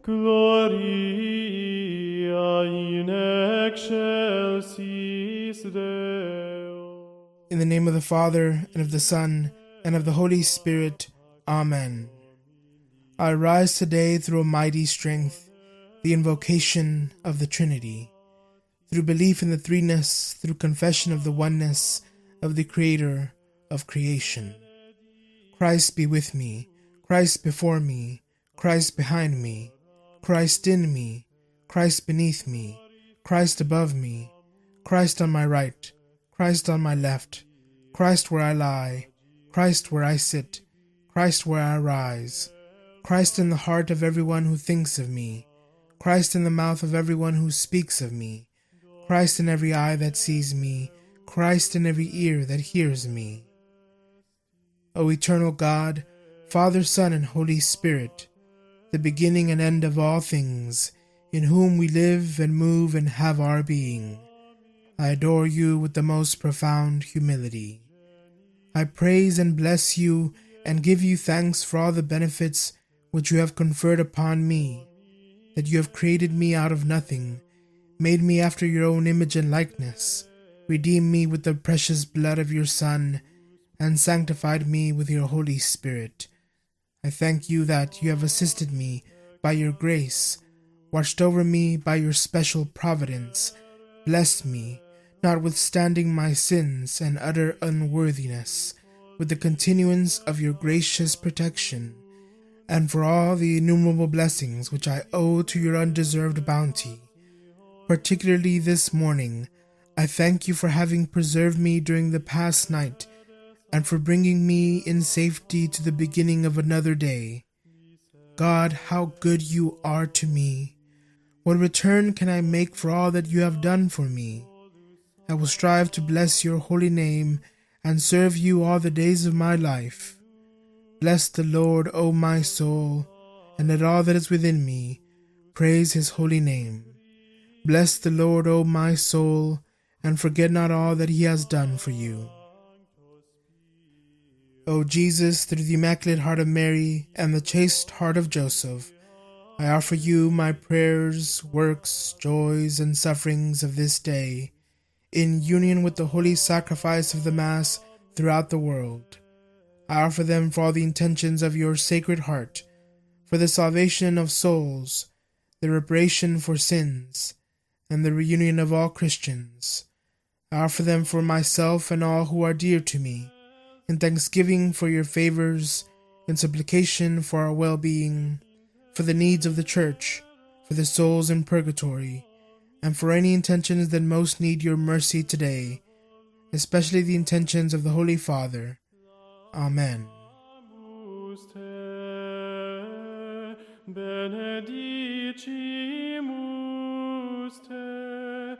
Gloria in excelsis Deo. In the name of the Father, and of the Son, and of the Holy Spirit. Amen. I rise today through a mighty strength, the invocation of the Trinity, through belief in the threeness, through confession of the oneness of the Creator of creation. Christ be with me, Christ before me, Christ behind me, Christ in me, Christ beneath me, Christ above me, Christ on my right, Christ on my left, Christ where I lie, Christ where I sit, Christ where I rise, Christ in the heart of everyone who thinks of me, Christ in the mouth of everyone who speaks of me, Christ in every eye that sees me, Christ in every ear that hears me. O eternal God, Father, Son, and Holy Spirit, the beginning and end of all things, in whom we live and move and have our being, I adore you with the most profound humility. I praise and bless you and give you thanks for all the benefits which you have conferred upon me, that you have created me out of nothing, made me after your own image and likeness, redeemed me with the precious blood of your Son, and sanctified me with your Holy Spirit. I thank you that you have assisted me by your grace, watched over me by your special providence, blessed me, notwithstanding my sins and utter unworthiness, with the continuance of your gracious protection, and for all the innumerable blessings which I owe to your undeserved bounty. Particularly this morning, I thank you for having preserved me during the past night, and for bringing me in safety to the beginning of another day. God, how good you are to me! What return can I make for all that you have done for me? I will strive to bless your holy name and serve you all the days of my life. Bless the Lord, O my soul, and let all that is within me praise his holy name. Bless the Lord, O my soul, and forget not all that he has done for you. O Jesus, through the Immaculate Heart of Mary and the chaste heart of Joseph, I offer you my prayers, works, joys, and sufferings of this day, in union with the holy sacrifice of the Mass throughout the world. I offer them for all the intentions of your Sacred Heart, for the salvation of souls, the reparation for sins, and the reunion of all Christians. I offer them for myself and all who are dear to me, in thanksgiving for your favors, in supplication for our well-being, for the needs of the Church, for the souls in purgatory, and for any intentions that most need your mercy today, especially the intentions of the Holy Father. Amen. Benedicimus te,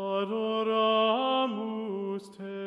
adoramus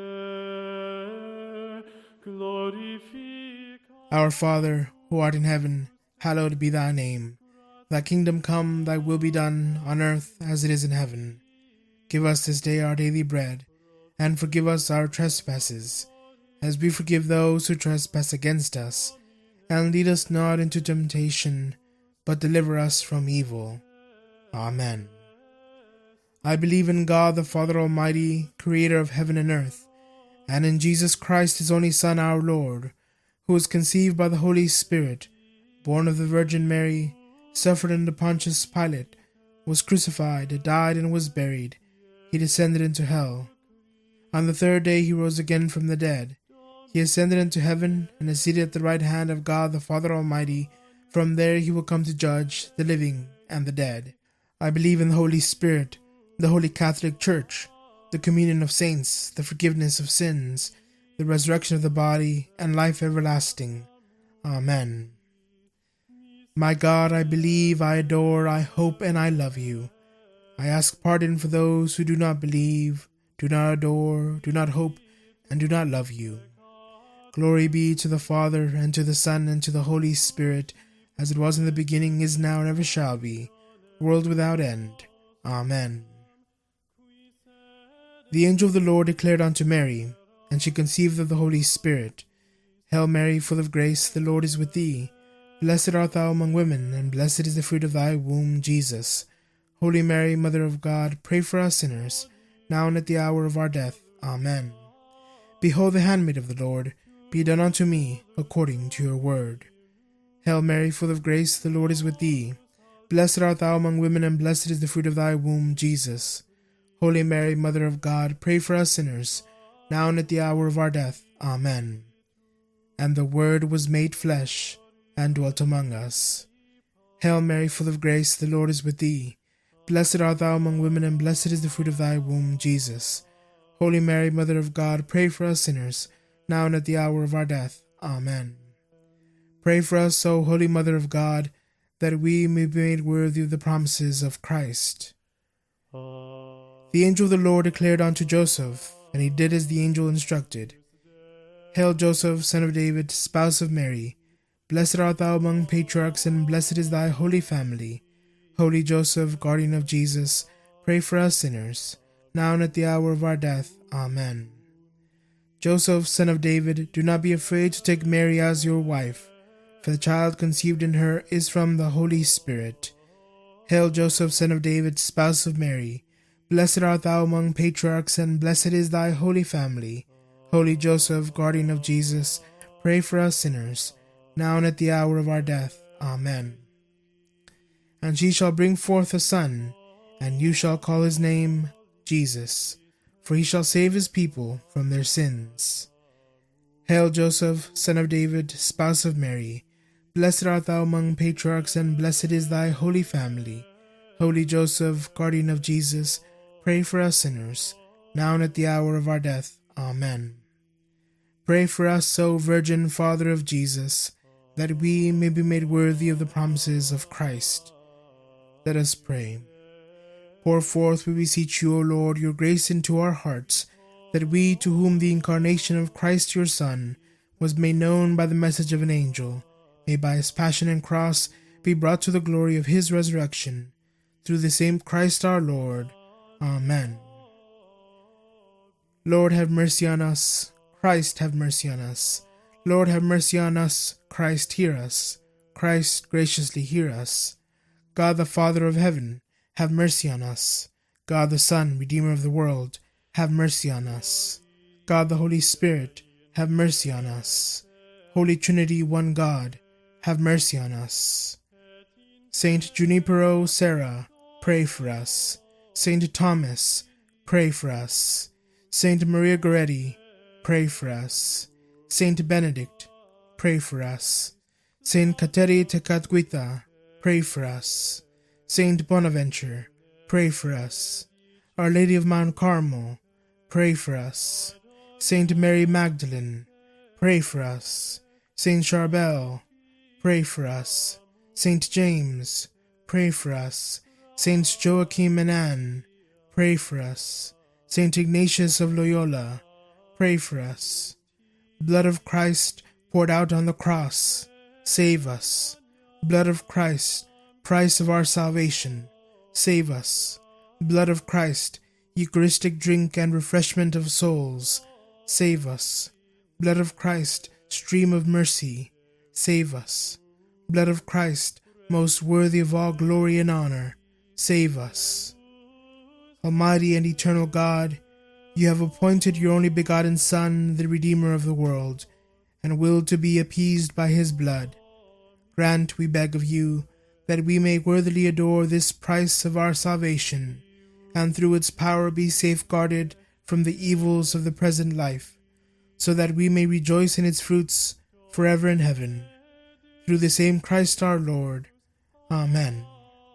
te, glorifica. Our Father, who art in heaven, hallowed be thy name. Thy kingdom come, thy will be done, on earth as it is in heaven. Give us this day our daily bread, and forgive us our trespasses, as we forgive those who trespass against us. And lead us not into temptation, but deliver us from evil. Amen. I believe in God the Father Almighty, creator of heaven and earth, and in Jesus Christ, his only Son, our Lord, who was conceived by the Holy Spirit, born of the Virgin Mary, suffered under Pontius Pilate, was crucified, died, and was buried. He descended into hell. On the third day he rose again from the dead. He ascended into heaven, and is seated at the right hand of God the Father Almighty. From there he will come to judge the living and the dead. I believe in the Holy Spirit, the Holy Catholic Church, the communion of saints, the forgiveness of sins, the resurrection of the body, and life everlasting. Amen. My God, I believe, I adore, I hope, and I love you. I ask pardon for those who do not believe, do not adore, do not hope, and do not love you. Glory be to the Father, and to the Son, and to the Holy Spirit, as it was in the beginning, is now, and ever shall be, world without end. Amen. The angel of the Lord declared unto Mary, and she conceived of the Holy Spirit. Hail Mary, full of grace, the Lord is with thee. Blessed art thou among women, and blessed is the fruit of thy womb, Jesus. Holy Mary, Mother of God, pray for us sinners, now and at the hour of our death. Amen. Behold the handmaid of the Lord, be done unto me according to your word. Hail Mary, full of grace, the Lord is with thee. Blessed art thou among women, and blessed is the fruit of thy womb, Jesus. Holy Mary, Mother of God, pray for us sinners, now and at the hour of our death. Amen. And the Word was made flesh, and dwelt among us. Hail Mary, full of grace, the Lord is with thee. Blessed art thou among women, and blessed is the fruit of thy womb, Jesus. Holy Mary, Mother of God, pray for us sinners, now and at the hour of our death. Amen. Pray for us, O Holy Mother of God, that we may be made worthy of the promises of Christ. The angel of the Lord declared unto Joseph, and he did as the angel instructed. Hail Joseph, son of David, spouse of Mary. Blessed art thou among patriarchs, and blessed is thy holy family. Holy Joseph, guardian of Jesus, pray for us sinners, now and at the hour of our death. Amen. Joseph, son of David, do not be afraid to take Mary as your wife, for the child conceived in her is from the Holy Spirit. Hail Joseph, son of David, spouse of Mary. Blessed art thou among patriarchs, and blessed is thy holy family. Holy Joseph, guardian of Jesus, pray for us sinners, now and at the hour of our death. Amen. And she shall bring forth a son, and you shall call his name Jesus, for he shall save his people from their sins. Hail Joseph, son of David, spouse of Mary. Blessed art thou among patriarchs, and blessed is thy holy family. Holy Joseph, guardian of Jesus, pray for us sinners, now and at the hour of our death. Amen. Pray for us, O Virgin Father of Jesus, that we may be made worthy of the promises of Christ. Let us pray. Pour forth, we beseech you, O Lord, your grace into our hearts, that we, to whom the incarnation of Christ your Son was made known by the message of an angel, may by his passion and cross be brought to the glory of his resurrection. Through the same Christ our Lord. Amen. Lord, have mercy on us. Christ, have mercy on us. Lord, have mercy on us. Christ, hear us. Christ, graciously hear us. God the Father of heaven, have mercy on us. God the Son, Redeemer of the world, have mercy on us. God the Holy Spirit, have mercy on us. Holy Trinity, one God, have mercy on us. Saint Junipero Serra, pray for us. Saint Thomas, pray for us. Saint Maria Goretti, pray for us. Saint Benedict, pray for us. Saint Kateri Tekakwitha, pray for us. Saint Bonaventure, pray for us. Our Lady of Mount Carmel, pray for us. Saint Mary Magdalene, pray for us. Saint Charbel, pray for us. Saint James, pray for us. Saints Joachim and Anne, pray for us. Saint Ignatius of Loyola, pray for us. Blood of Christ poured out on the cross, save us. Blood of Christ, price of our salvation, save us. Blood of Christ, Eucharistic drink and refreshment of souls, save us. Blood of Christ, stream of mercy, save us. Blood of Christ, most worthy of all glory and honor, save us. Almighty and eternal God, you have appointed your only begotten Son, the Redeemer of the world, and willed to be appeased by his blood. Grant, we beg of you, that we may worthily adore this price of our salvation, and through its power be safeguarded from the evils of the present life, so that we may rejoice in its fruits forever in heaven. Through the same Christ our Lord. Amen.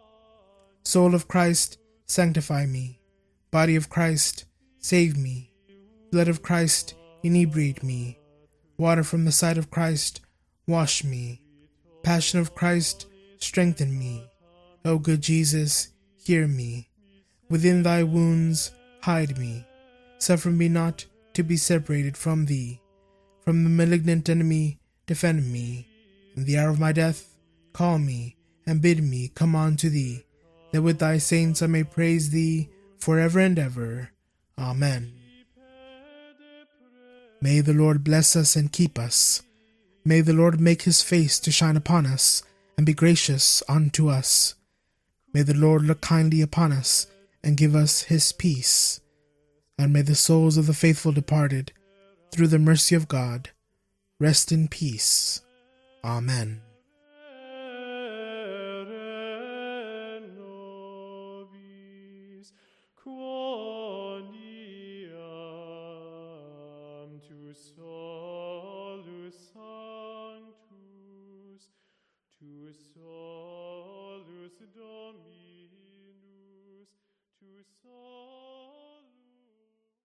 Soul of Christ, sanctify me. Body of Christ, save me. Blood of Christ, inebriate me. Water from the side of Christ, wash me. Passion of Christ, strengthen me. O good Jesus, hear me. Within thy wounds, hide me. Suffer me not to be separated from thee. From the malignant enemy, defend me. In the hour of my death, call me, and bid me come unto thee, that with thy saints I may praise thee forever and ever. Amen. May the Lord bless us and keep us. May the Lord make his face to shine upon us, and be gracious unto us. May the Lord look kindly upon us, and give us his peace. And may the souls of the faithful departed, through the mercy of God, rest in peace. Amen. Nobis quoniam tu solus sanctus, tu solus Dominus, tu solus